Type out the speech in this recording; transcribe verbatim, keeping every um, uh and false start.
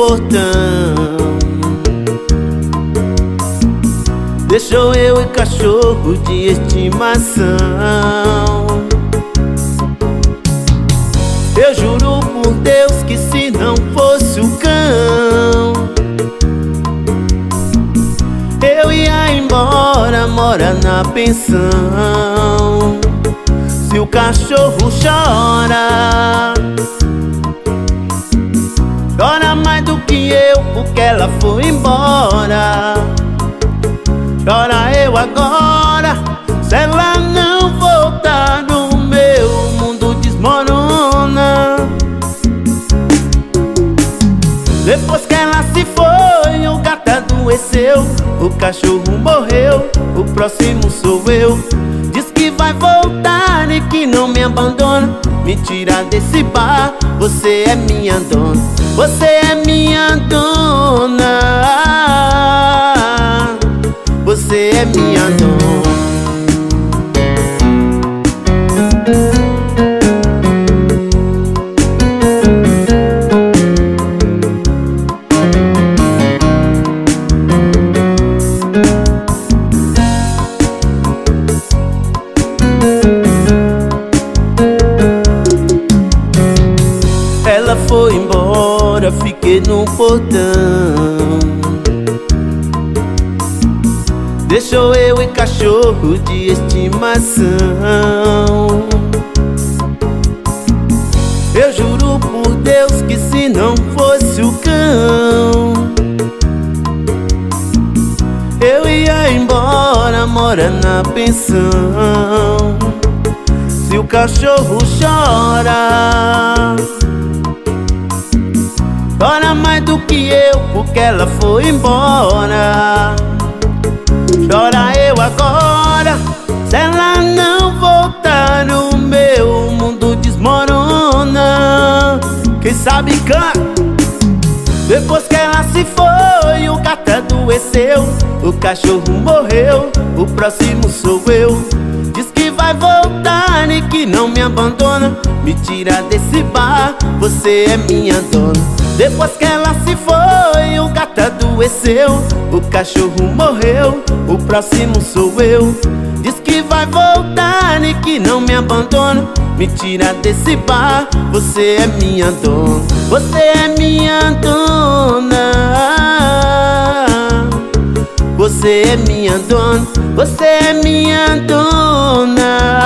portão. Deixou eu e cachorro de estimação. Eu juro por Deus que se não fosse o cão, eu ia embora, mora na pensão. Se o cachorro chora, chora mais do que eu, porque ela foi embora. Chora eu agora, se ela não voltar, o meu mundo desmorona. Depois que ela se foi, o gato adoeceu, o cachorro morreu, o próximo sou eu. Diz que vai voltar e que não me abandona. Me tira desse bar, você é minha dona, você é minha dona, você é minha dona. Ela foi embora, fiquei no portão. Deixou eu e cachorro de estimação. Eu juro por Deus que se não fosse o cão, eu ia embora, mora na pensão. Se o cachorro chora, chora mais do que eu, porque ela foi embora. Chora eu agora, se ela não voltar, o meu mundo desmorona. Quem sabe canta. Depois que ela se foi, o gato adoeceu, o cachorro morreu, o próximo sou eu. Diz que vai voltar e que não me abandona. Me tira desse bar, você é minha dona. Depois que ela se foi, o gato adoeceu, o cachorro morreu, o próximo sou eu. Diz que vai voltar e que não me abandona. Me tira desse bar, você é minha dona, você é minha dona, você é minha dona, você é minha dona.